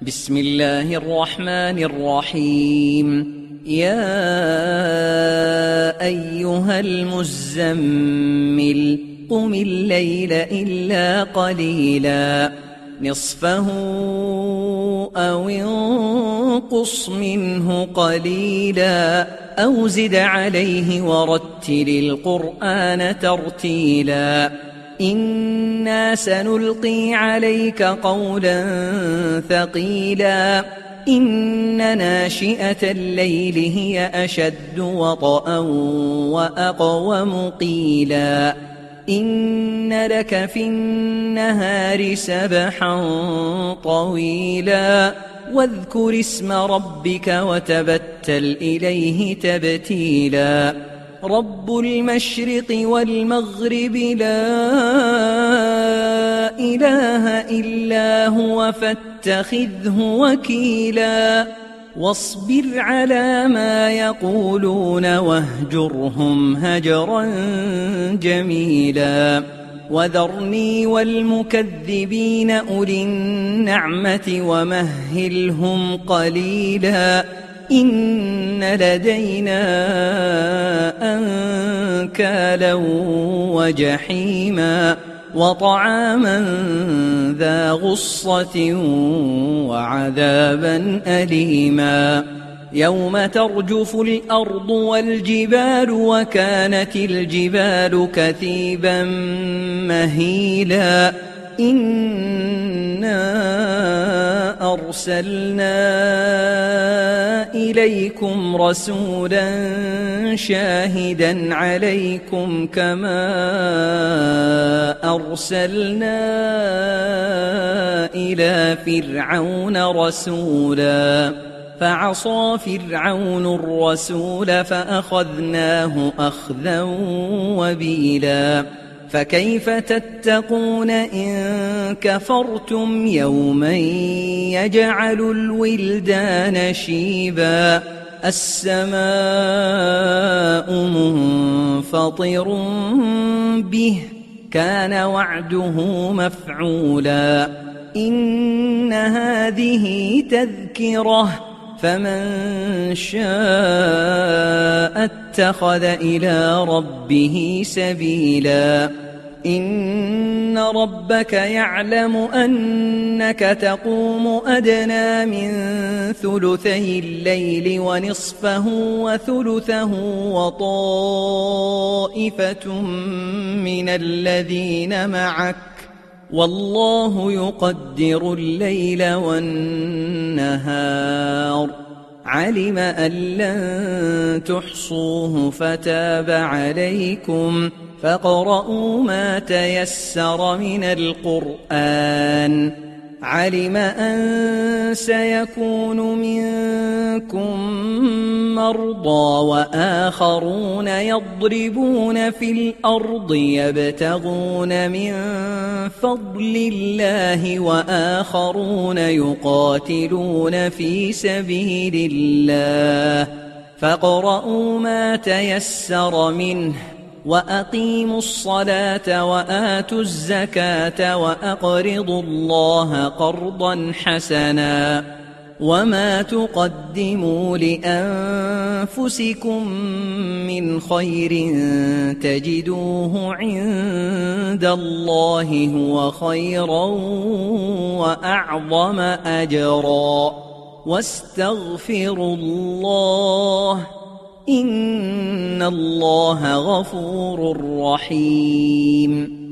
بسم الله الرحمن الرحيم. يا أيها المزمل قم الليل إلا قليلا نصفه أو انقص منه قليلا أو زد عليه ورتل القرآن ترتيلا إنا سنلقي عليك قولا ثقيلا إن ناشئة الليل هي أشد وطئا وأقوم قيلا إن لك في النهار سبحا طويلا واذكر اسم ربك وتبتل إليه تبتيلا رب المشرق والمغرب لا إله إلا هو فاتخذه وكيلا واصبر على ما يقولون واهجرهم هجرا جميلا وذرني والمكذبين أولي النعمة ومهلهم قليلا إن لدينا أنكالا وجحيما وطعاما ذا غصة وعذابا أليما يوم ترجف الأرض والجبال وكانت الجبال كثيبا مهيلا إنا أرسلنا إليكم رسولا شاهدا عليكم كما أرسلنا إلى فرعون رسولا فعصى فرعون الرسول فأخذناه أخذا وبيلا فكيف تتقون إن كفرتم يوما يجعل الولدان شيبا السماء منفطر به كان وعده مفعولا إن هذه تذكرة فمن شاء اتخذ إلى ربه سبيلا إن ربك يعلم أنك تقوم أدنى من ثلثي الليل ونصفه وثلثه وطائفة من الذين معك والله يقدر الليل والنهار علم أن لن تحصوه فتاب عليكم فاقرؤوا ما تيسر من القرآن علم أن سيكون منكم مرضى وآخرون يضربون في الأرض يبتغون من فضل الله وآخرون يقاتلون في سبيل الله فاقرؤوا ما تيسر منه وأقيموا الصلاة وآتوا الزكاة وأقرضوا الله قرضا حسنا وما تقدموا لأنفسكم من خير تجدوه عند الله هو خيرا وأعظم أجرا واستغفروا الله إن الله غفور رحيم